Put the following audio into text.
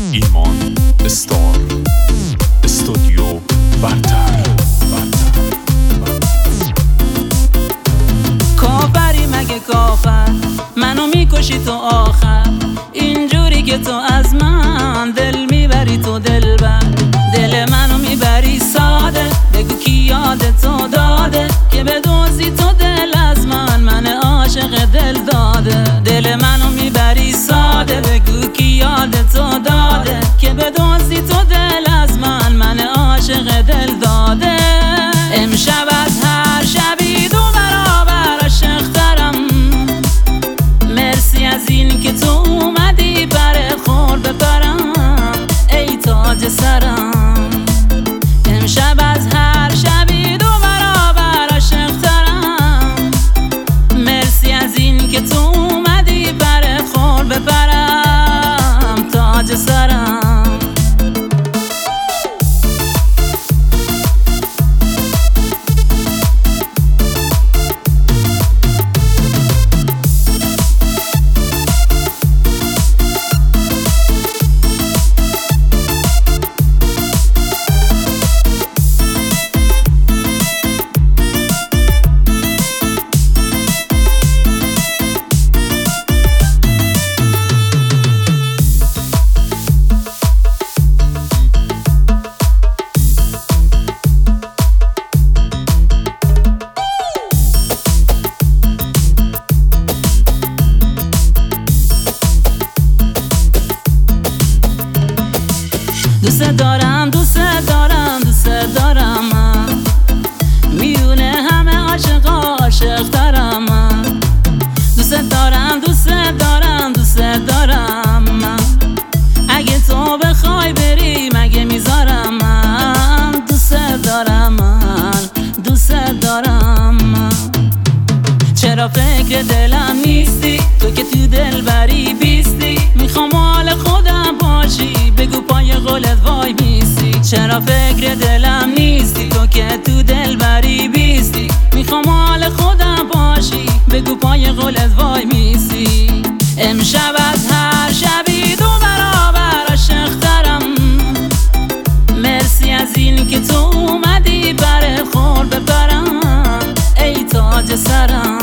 ایمان استار استودیو برتر. کافری مگه کافر، منو میکشی تو آخر. اینجوری که تو از من دل میبری، تو دلبر دل منو میبری ساده. بگو کی یاد تو داده که بدوزی تو دل از من عاشق دل داده. دل منو میبری ساده، بگو کی یاد تو داده که بدوزی تو دل از من عاشق دل داده. امشب از هر شبی دو برابر عاشق‌ترم. مرسی از این که تو اومدی بر خور ببرم ای تاج سرم. امشب از هر شبی دو برابر عاشق‌ترم. مرسی از این که تو اومدی بر خور ببرم تاج سرم. دوست دارم دوست دارم دوست دارم من، میونه همه عاشقا عاشق دارم من. دوست دارم دوست دارم دوست دارم من، اگه تو بخوای بری مگه میذارم من. دوست دارم من دوست دارم من. چرا فکر دلم نیستی تو که تو دل بری بیستی؟ میخوام حال خودم باشی بگو پای قولت وای میسی. چرا فکر دلم نیستی تو که تو دل بری بیستی؟ میخوام حال خودم باشی بگو پای قولت وای میسی. امشب از هر شبی دو برابر عاشق‌ترم. مرسی از این که تو اومدی بر خور ببرم ای تاج سرم.